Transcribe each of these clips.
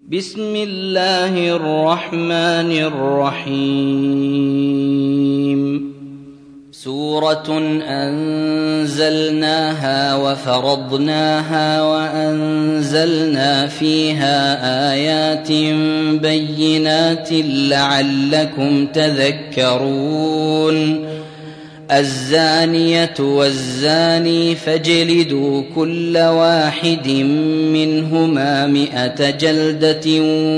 بسم الله الرحمن الرحيم سورة أنزلناها وفرضناها وأنزلنا فيها آيات بينات لعلكم تذكرون الزانية والزاني فاجلدوا كل واحد منهما 100 جلدة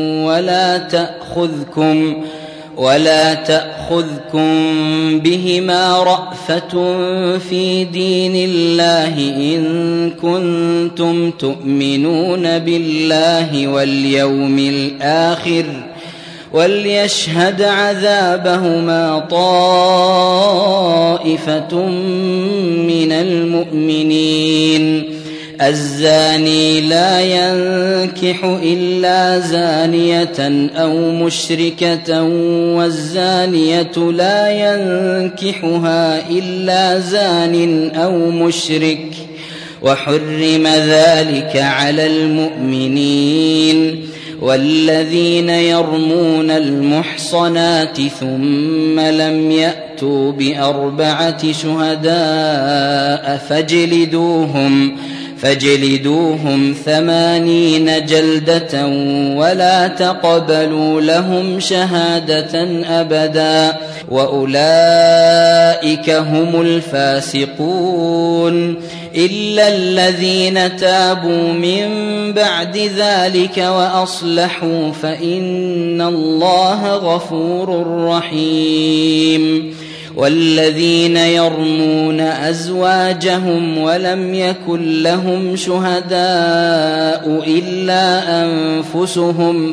ولا تأخذكم بهما رأفة في دين الله إن كنتم تؤمنون بالله واليوم الآخر وليشهد عذابهما طائفة من المؤمنين الزاني لا ينكح إلا زانية أو مشركة والزانية لا ينكحها إلا زان أو مشرك وحرم ذلك على المؤمنين والذين يرمون المحصنات ثم لم يأتوا ب4 شهداء فاجلدوهم 80 جلدة ولا تقبلوا لهم شهادة أبدا وأولئك هم الفاسقون إلا الذين تابوا من بعد ذلك وأصلحوا فإن الله غفور رحيم والذين يرمون أزواجهم ولم يكن لهم شهداء إلا أنفسهم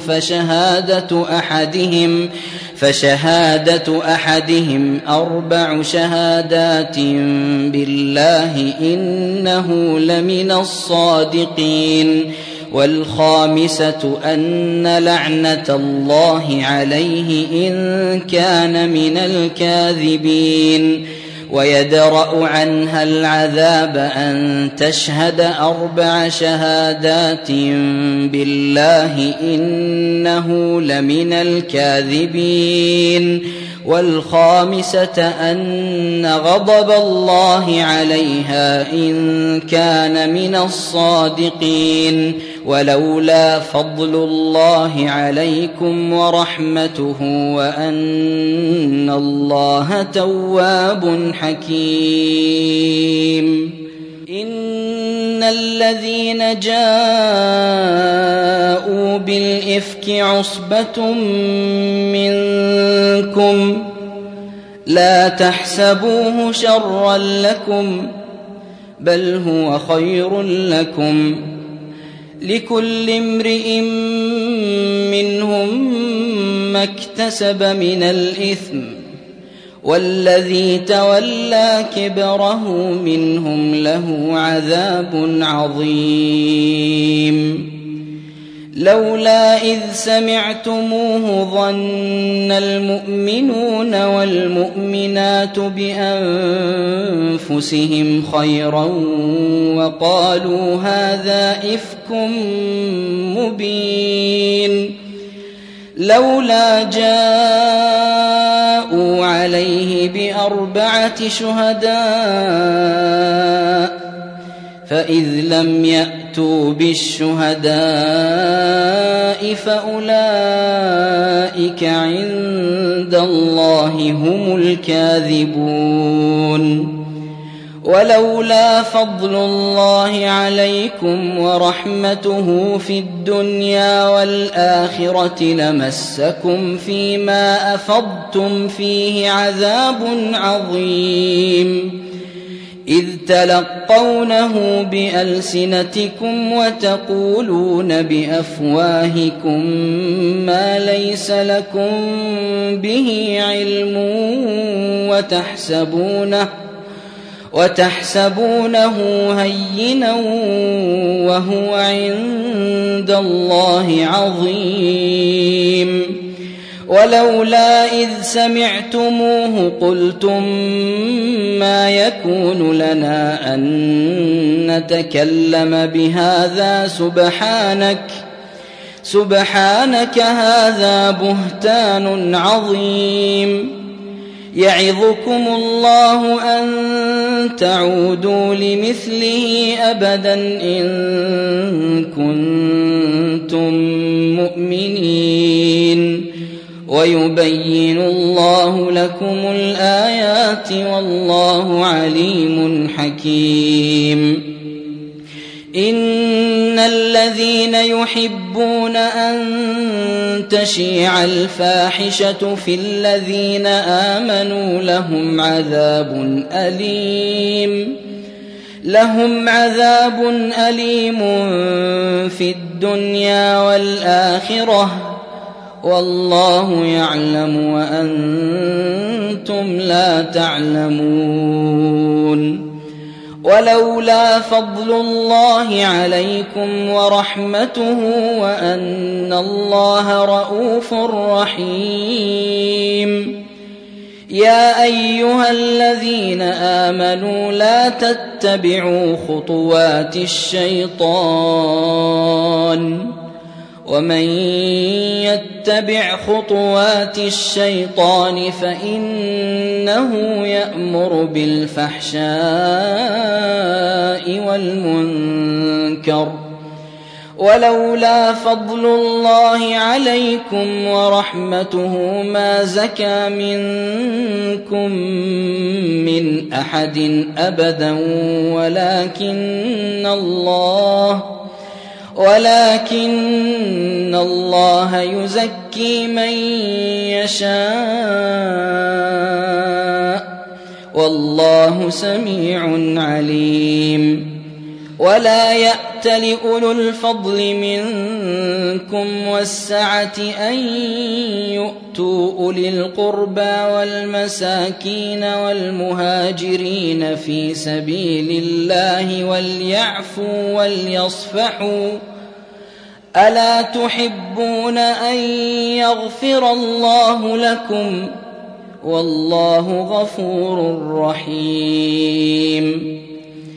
فشهادة أحدهم 4 شهادات بالله إنه لمن الصادقين والخامسة أن لعنة الله عليه إن كان من الكاذبين ويدرأ عنها العذاب أن تشهد 4 شهادات بالله إنه لمن الكاذبين والخامسة أن غضب الله عليها إن كان من الصادقين ولولا فضل الله عليكم ورحمته وأن الله تواب حكيم إن الذين جاءوا بالإفك عصبة منكم لا تحسبوه شرا لكم بل هو خير لكم لكل امرئ منهم ما اكتسب من الإثم والذي تولى كبره منهم له عذاب عظيم لولا إذ سمعتموه ظن المؤمنون والمؤمنات بأنفسهم خيرا وقالوا هذا إفك مبين لولا جاءوا عليه ب4 شهداء فإذ لم يأتوا بالشهداء فأولئك عند الله هم الكاذبون ولولا فضل الله عليكم ورحمته في الدنيا والآخرة لمسكم فيما أفضتم فيه عذاب عظيم إذ تلقونه بألسنتكم وتقولون بأفواهكم ما ليس لكم به علم وتحسبونه هينا وهو عند الله عظيم ولولا إذ سمعتموه قلتم ما يكون لنا أن نتكلم بهذا سبحانك هذا بهتان عظيم. يعظكم الله أن تعودوا لمثله أبدا إن كنتم مؤمنين ويبين الله لكم الآيات والله عليم حكيم. إن الذين يحبون أن تشيع الفاحشة في الذين آمنوا لهم عذاب أليم في الدنيا والآخرة والله يعلم وأنتم لا تعلمون. ولولا فضل الله عليكم ورحمته وأن الله رءوف رحيم. يا أيها الذين آمنوا لا تتبعوا خطوات الشيطان ومن يتبع خطوات الشيطان فإنه يأمر بالفحشاء والمنكر. ولولا فضل الله عليكم ولرحمته ما زكى منكم من أحد أبدا ولكن الله يزكي من يشاء والله سميع عليم. ولا يأت لأولو الفضل منكم والسعة أن يؤتوا أولي القربى والمساكين والمهاجرين في سبيل الله وليعفوا وليصفحوا ألا تحبون أن يغفر الله لكم والله غفور رحيم.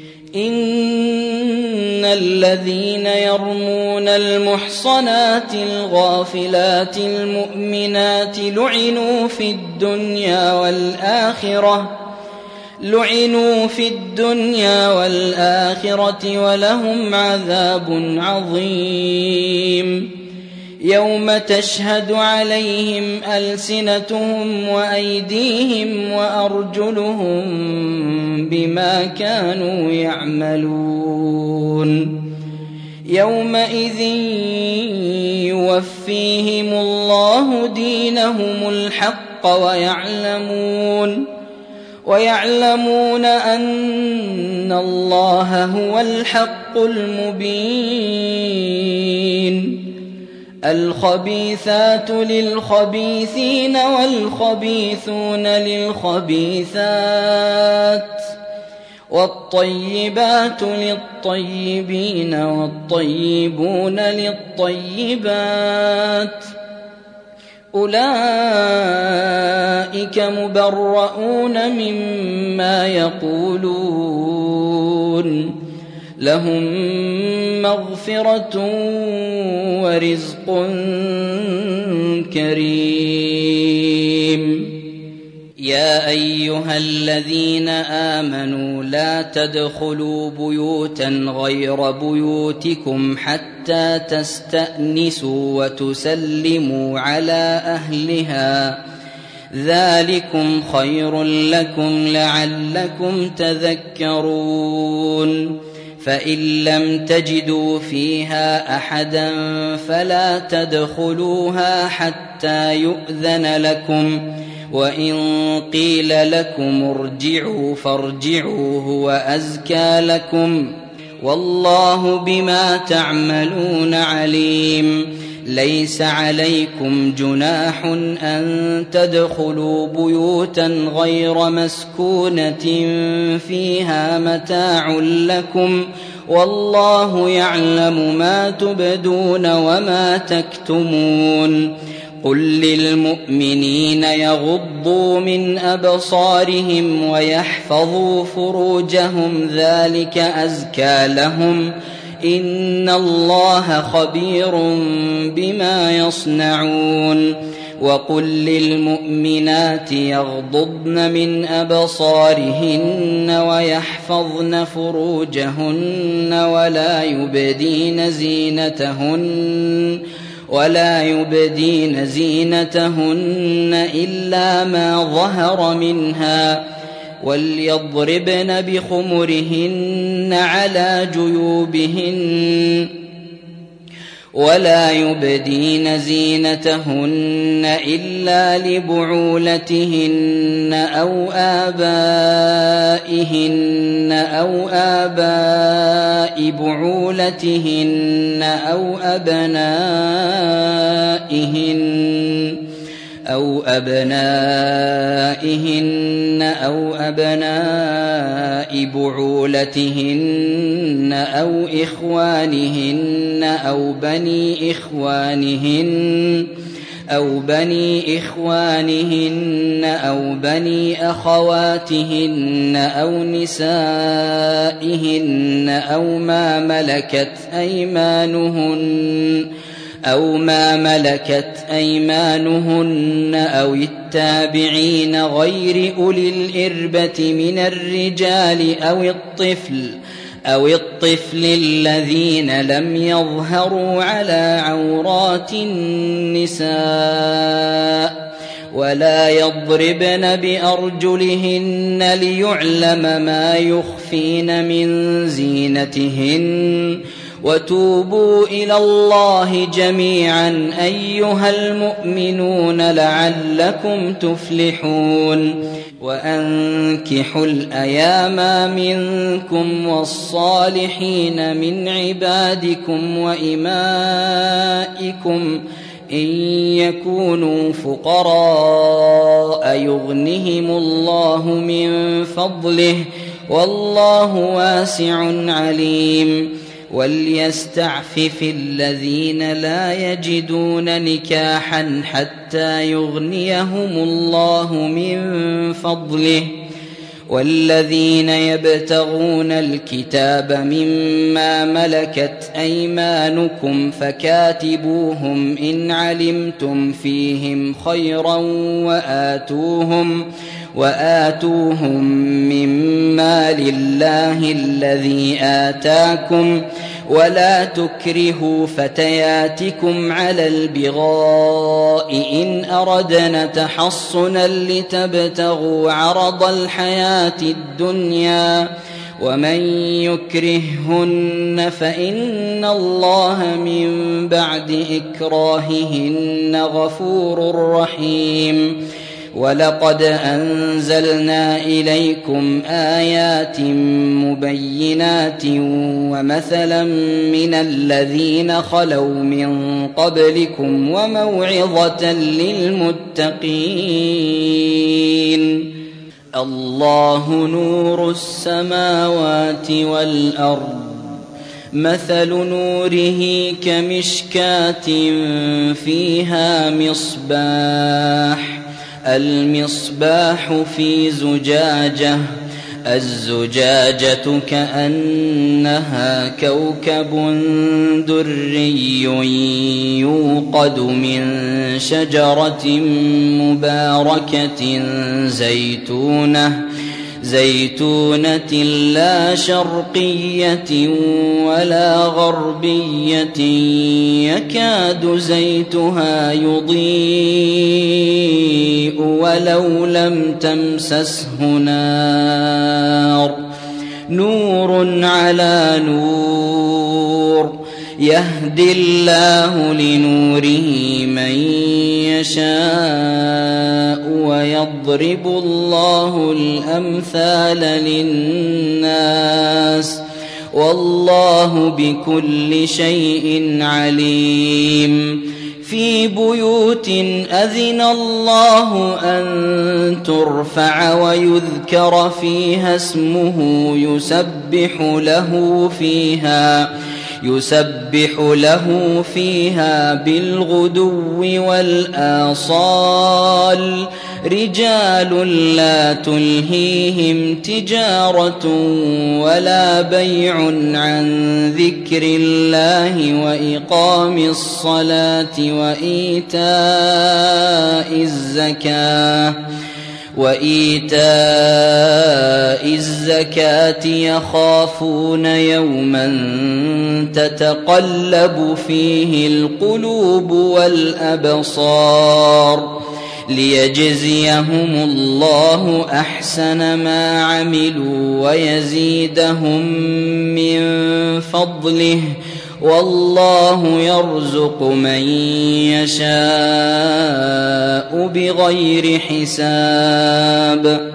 إن الذين يرمون المحصنات الغافلات المؤمنات لعنوا في الدنيا والآخرة ولهم عذاب عظيم. يوم تشهد عليهم ألسنتهم وأيديهم وأرجلهم بما كانوا يعملون. يومئذ يوفيهم الله دينهم الحق ويعلمون أن الله هو الحق المبين. الخبيثات للخبيثين والخبيثون للخبيثات والطيبات للطيبين والطيبون للطيبات أولئك مبرؤون مما يقولون لهم مغفرة ورزق كريم. يا أيها الذين آمنوا لا تدخلوا بيوتا غير بيوتكم حتى تستأنسوا وتسلموا على أهلها ذلكم خير لكم لعلكم تذكرون. فإن لم تجدوا فيها أحدا فلا تدخلوها حتى يؤذن لكم وإن قيل لكم ارجعوا فارجعوا هو أزكى لكم والله بما تعملون عليم. ليس عليكم جناح أن تدخلوا بيوتا غير مسكونة فيها متاع لكم والله يعلم ما تبدون وما تكتمون. قل للمؤمنين يغضوا من أبصارهم ويحفظوا فروجهم ذلك أزكى لهم إن الله خبير بما يصنعون وقل للمؤمنات يغضضن من أبصارهن ويحفظن فروجهن ولا يبدين زينتهن إلا ما ظهر منها وليضربن بخمرهن على جيوبهن ولا يبدين زينتهن إلا لبعولتهن أو آباء بعولتهن أو أبنائهن أو أبناء بعولتهن أو إخوانهن أو بني إخوانهن أو بني أخواتهن أو نسائهن أو ما ملكت أيمانهن أو التابعين غير أولي الإربة من الرجال أو الطفل الذين لم يظهروا على عورات النساء ولا يضربن بأرجلهن ليعلم ما يخفين من زينتهن وتوبوا إلى الله جميعا أيها المؤمنون لعلكم تفلحون وأنكحوا الأيام منكم والصالحين من عبادكم وإمائكم إن يكونوا فقراء يغنهم الله من فضله والله واسع عليم وليستعفف الذين لا يجدون نكاحا حتى يغنيهم الله من فضله والذين يبتغون الكتاب مما ملكت أيمانكم فكاتبوهم إن علمتم فيهم خيرا وآتوهم مما لله الذي آتاكم ولا تكرهوا فتياتكم على البغاء إن أردنا تحصنا لتبتغوا عرض الحياة الدنيا ومن يكرههن فإن الله من بعد إكراههن غفور رحيم ولقد أنزلنا إليكم آيات مبينات ومثلا من الذين خلوا من قبلكم وموعظة للمتقين الله نور السماوات والأرض مثل نوره كمشكاة فيها مصباح المصباح في زجاجة الزجاجة كأنها كوكب دري يوقد من شجرة مباركة زيتونة لا شرقية ولا غربية يكاد زيتها يضيء ولو لم تمسسه نار نور على نور يهدي الله لنوره من يشاء ويضرب الله الأمثال للناس والله بكل شيء عليم في بيوت أذن الله أن ترفع ويذكر فيها اسمه يسبح له فيها بالغدو والآصال رجال لا تلهيهم تجارة ولا بيع عن ذكر الله وإقام الصلاة وإيتاء الزكاة يخافون يوما تتقلب فيه القلوب والأبصار ليجزيهم الله أحسن ما عملوا ويزيدهم من فضله والله يرزق من يشاء بغير حساب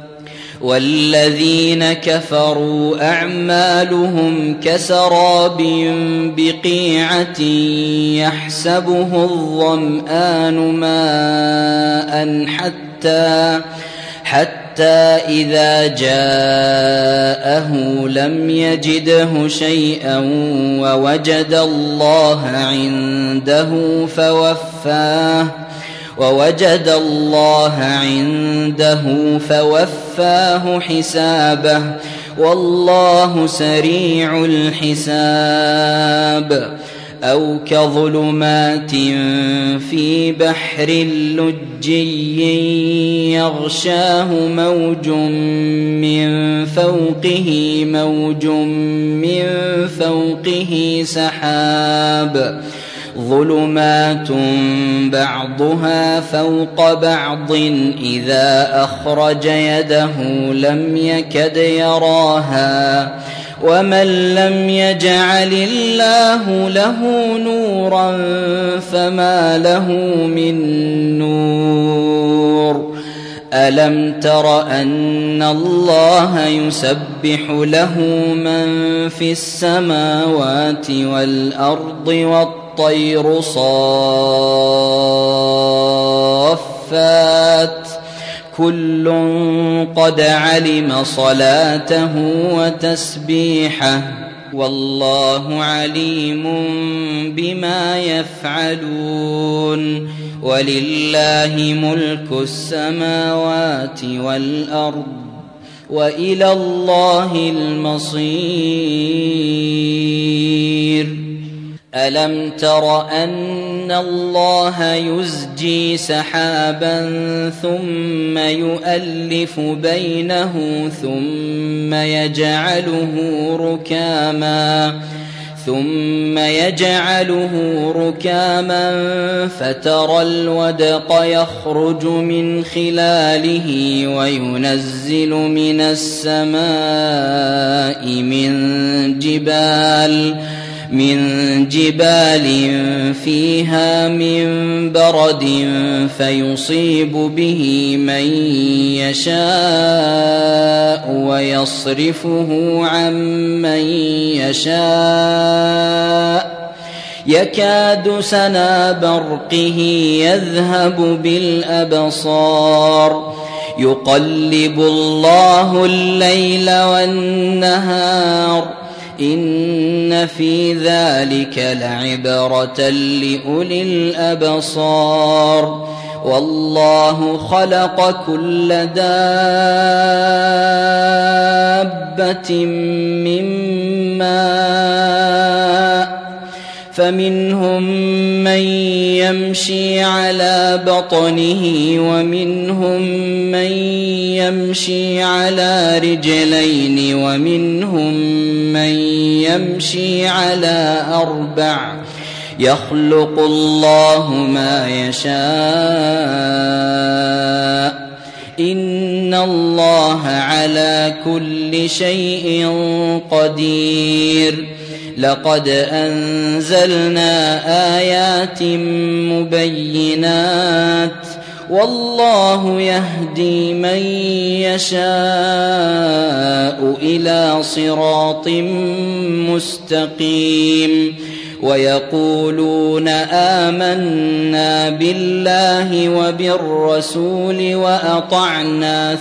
والذين كفروا أعمالهم كسراب بقيعة يحسبه الظمآن ماء حتى إذا جاءه لم يجده شيئا ووجد الله عنده فوفاه حسابه والله سريع الحساب أو كظلمات في بحر لجي يغشاه موج من فوقه سحاب ظلمات بعضها فوق بعض إذا أخرج يده لم يكد يراها ومن لم يجعل الله له نورا فما له من نور ألم تر أن الله يسبح له من في السماوات والأرض والطير صافات كل قد علم صلاته وتسبيحه والله عليم بما يفعلون ولله ملك السماوات والأرض وإلى الله المصير ألم تر أن الله يزجي سحابا ثم يؤلف بينه ثم يجعله ركاما فترى الودق يخرج من خلاله وينزل من السماء من جبال فيها من برد فيصيب به من يشاء ويصرفه عن من يشاء يكاد سنا برقه يذهب بالأبصار يقلب الله الليل والنهار إن في ذلك لعبرة لأولي الأبصار والله خلق كل دابة من ماء فمنهم من يمشي على بطنه ومنهم من يمشي على رجلين ومنهم من يمشي على أربع يخلق الله ما يشاء إن الله على كل شيء قدير لقد أنزلنا آيات مبينات والله يهدي من يشاء إلى صراط مستقيم ويقولون آمنا بالله وبالرسول وأطعنا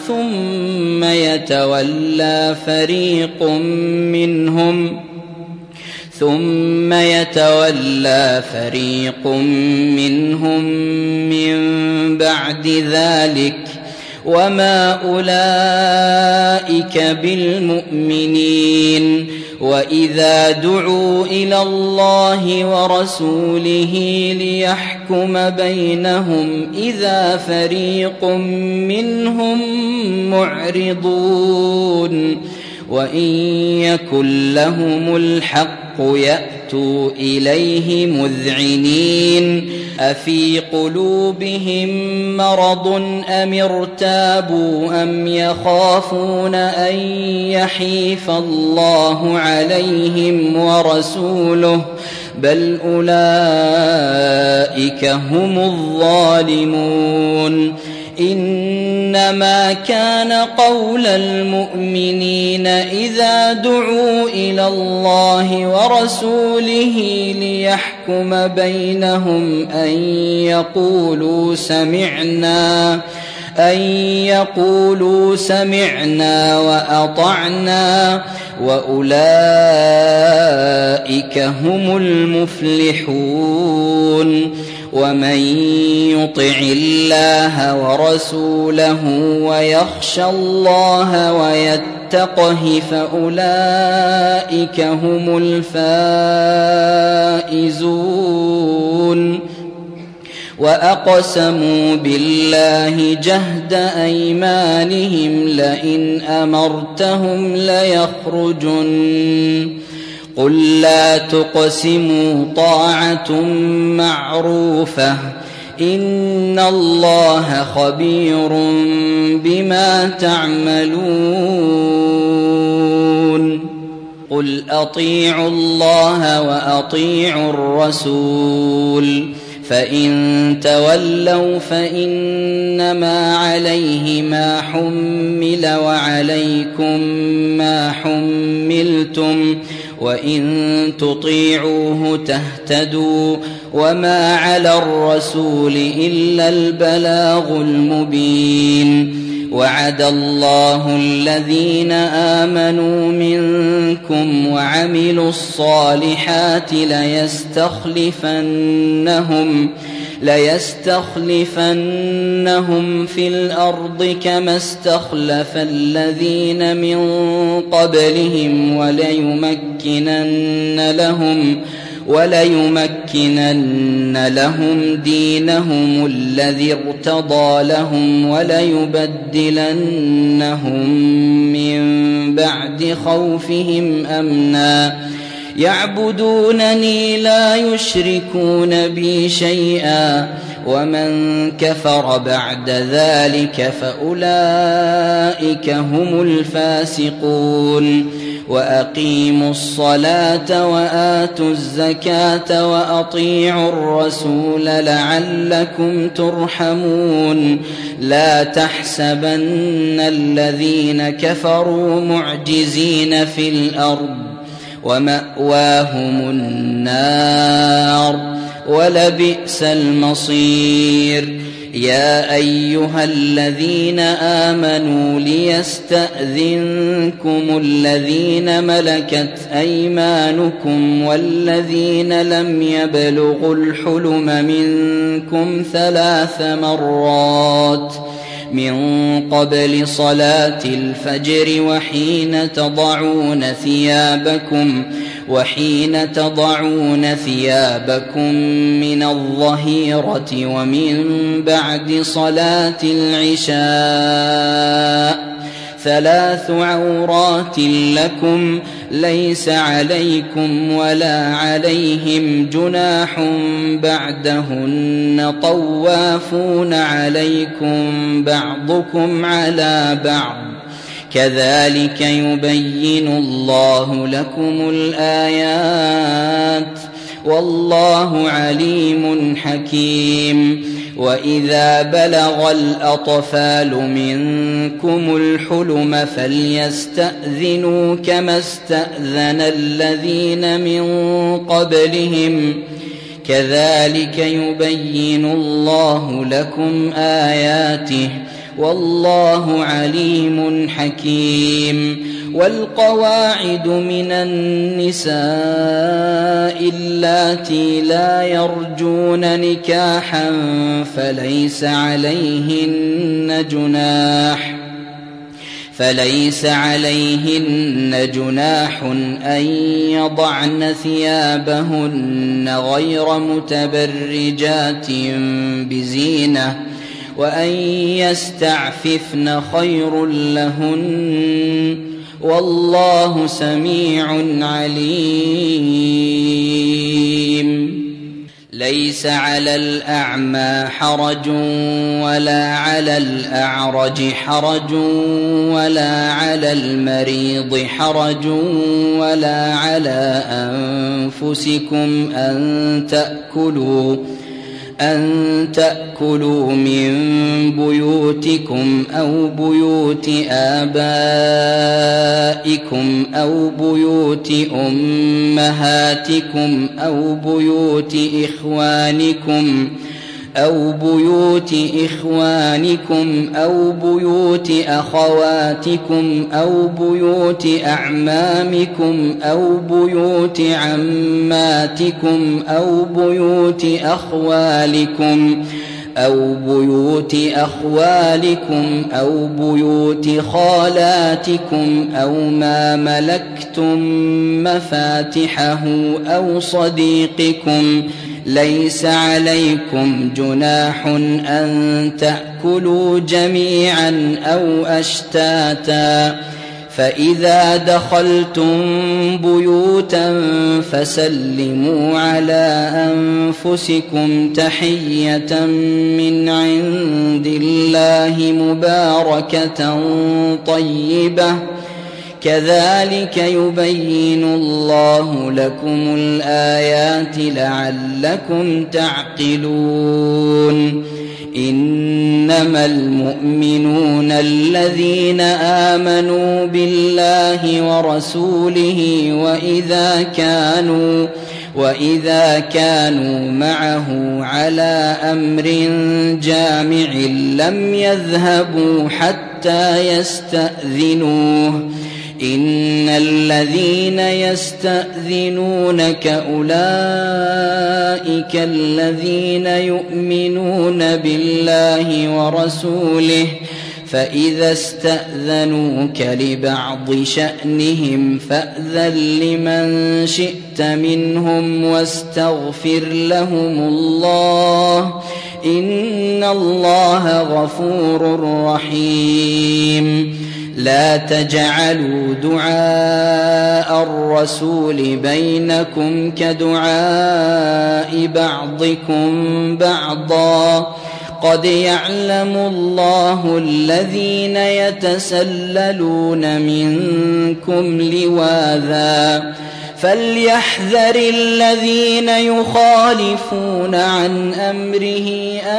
ثم ثم يتولى فريق منهم من بعد ذلك وما أولئك بالمؤمنين وإذا دعوا إلى الله ورسوله ليحكم بينهم إذا فريق منهم معرضون وإن يكن لهم الحق يأتوا إليه مذعنين أفي قلوبهم مرض أم ارتابوا أم يخافون أن يحيف الله عليهم ورسوله بل أولئك هم الظالمون إنما كان قول المؤمنين إذا دعوا إلى الله ورسوله ليحكم بينهم أن يقولوا سمعنا وأطعنا وأولئك هم المفلحون ومن يطع الله ورسوله ويخشى الله ويتقه فأولئك هم الفائزون وأقسموا بالله جهد أيمانهم لئن أمرتهم ليخرجن قل لا تقسموا طاعة معروفة إن الله خبير بما تعملون قل أطيعوا الله وأطيعوا الرسول فإن تولوا فإنما عليه ما حمل وعليكم ما حملتم وإن تطيعوه تهتدوا وما على الرسول إلا البلاغ المبين وعد الله الذين آمنوا منكم وعملوا الصالحات ليستخلفنهم في الأرض كما استخلف الذين من قبلهم وليمكنن لهم دينهم الذي ارتضى لهم وليبدلنهم من بعد خوفهم أمنا يعبدونني لا يشركون بي شيئا ومن كفر بعد ذلك فأولئك هم الفاسقون وأقيموا الصلاة وآتوا الزكاة وأطيعوا الرسول لعلكم ترحمون لا تحسبن الذين كفروا معجزين في الأرض ومأواهم النار ولبئس المصير يا أيها الذين آمنوا ليستأذنكم الذين ملكت أيمانكم والذين لم يبلغوا الحلم منكم 3 مرات من قبل صلاة الفجر وحين تضعون ثيابكم من الظهيرة ومن بعد صلاة العشاء 3 عورات لكم ليس عليكم ولا عليهم جناح بعدهن طوافون عليكم بعضكم على بعض كذلك يبين الله لكم الآيات والله عليم حكيم وإذا بلغ الأطفال منكم الحلم فليستأذنوا كما استأذن الذين من قبلهم كذلك يبين الله لكم آياته والله عليم حكيم والقواعد من النساء اللاتي لا يرجون نكاحا فليس عليهن جناح أن يضعن ثيابهن غير متبرجات بزينة وأن يستعففن خير لهن والله سميع عليم. ليس على الأعمى حرج ولا على الأعرج حرج ولا على المريض حرج ولا على أنفسكم أن تأكلوا من بيوتكم أو بيوت آبائكم أو بيوت أمهاتكم أو بيوت إخوانكم أو بيوت أخواتكم أو بيوت أعمامكم أو بيوت عماتكم أو بيوت أخوالكم أو بيوت خالاتكم أو ما ملكتم مفاتحه أو صديقكم. ليس عليكم جناح أن تأكلوا جميعا أو أشتاتا فإذا دخلتم بيوتا فسلموا على أنفسكم تحية من عند الله مباركة طيبة كذلك يبين الله لكم الآيات لعلكم تعقلون. إنما المؤمنون الذين آمنوا بالله ورسوله وإذا كانوا معه على أمر جامع لم يذهبوا حتى يستأذنوه. إن الذين يستأذنونك أولئك الذين يؤمنون بالله ورسوله فإذا استأذنوك لبعض شأنهم فأذن لمن شئت منهم واستغفر لهم الله إن الله غفور رحيم. لا تجعلوا دعاء الرسول بينكم كدعاء بعضكم بعضا قد يعلم الله الذين يتسللون منكم لواذا فليحذر الذين يخالفون عن أمره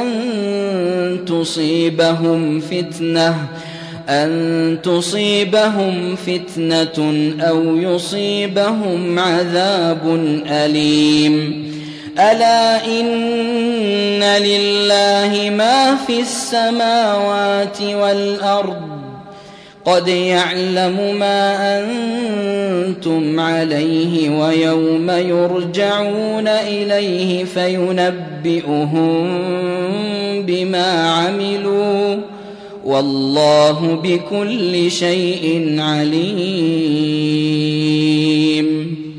أن تصيبهم فتنة أو يصيبهم عذاب أليم. ألا إن لله ما في السماوات والأرض قد يعلم ما أنتم عليه ويوم يرجعون إليه فينبئهم بما عملوا والله بكل شيء عليم.